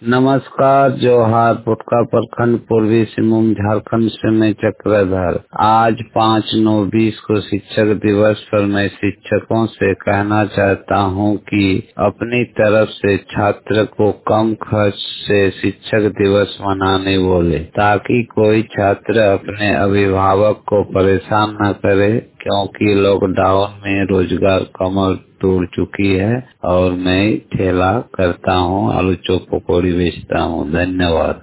नमस्कार, जोहार। पुटका प्रखंड, पूर्वी सिंहभूम, झारखंड से मैं चक्रधर। आज 5/9/20 को शिक्षक दिवस पर मैं शिक्षकों से कहना चाहता हूं कि अपनी तरफ से छात्र को कम खर्च से शिक्षक दिवस मनाने बोले, ताकि कोई छात्र अपने अभिभावक को परेशान न करे, क्योंकि लॉकडाउन में रोजगार कमर तोड़ चुकी है और मैं ठेला करता हूँ, आलू चॉप पकौड़ी बेचता हूँ। धन्यवाद।